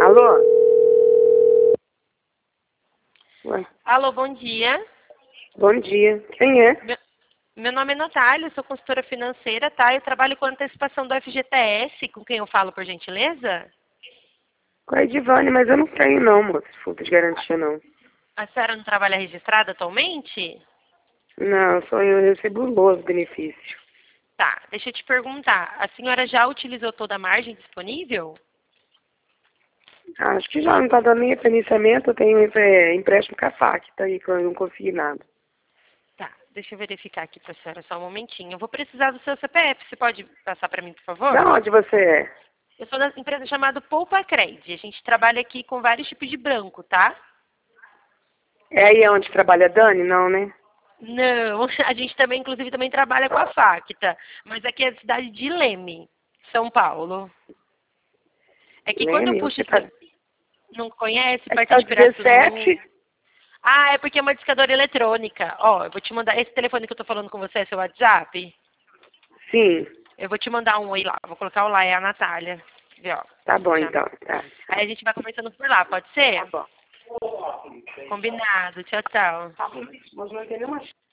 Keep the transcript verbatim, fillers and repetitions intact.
Alô? Ué, Alô, bom dia. bom dia. Quem é? Meu, meu nome é Natália, eu sou consultora financeira, tá? Eu trabalho com antecipação do F G T S, com quem eu falo, por gentileza? Com a Edivane, mas eu não tenho não, moço. Fundo de garantia, não. A senhora não trabalha registrada atualmente? Não, só eu recebo los benefícios. Tá, deixa eu te perguntar. A senhora já utilizou toda a margem disponível? Acho que já não tá dando nem financiamento. Eu tenho é, empréstimo com a FAC, tá aí, que eu não consegui nada. Tá, deixa eu verificar aqui pra senhora só um momentinho. Eu vou precisar do seu C P F, você pode passar pra mim, por favor? Da onde você é? Eu sou da empresa chamada Poupa Cred. A gente trabalha aqui com vários tipos de branco, tá? É aí onde trabalha a Dani? Não, né? Não, a gente também, inclusive, também trabalha com a Facta, mas aqui é a cidade de Leme, São Paulo. É que quando eu Leme, puxo você tá... esse... Não conhece? É que Perto tá de dezessete? Pirassununga. Ah, é porque é uma discadora eletrônica. Ó, eu vou te mandar... Esse telefone que eu tô falando com você é seu WhatsApp? Sim. Eu vou te mandar um oi lá. Vou colocar o lá, é a Natália. Vê, ó. Tá bom, Já. então. Tá, Aí a gente vai conversando por lá, pode tá ser? bom. Combinado. Tchau, tchau. Tá bom. Mas não tem nenhuma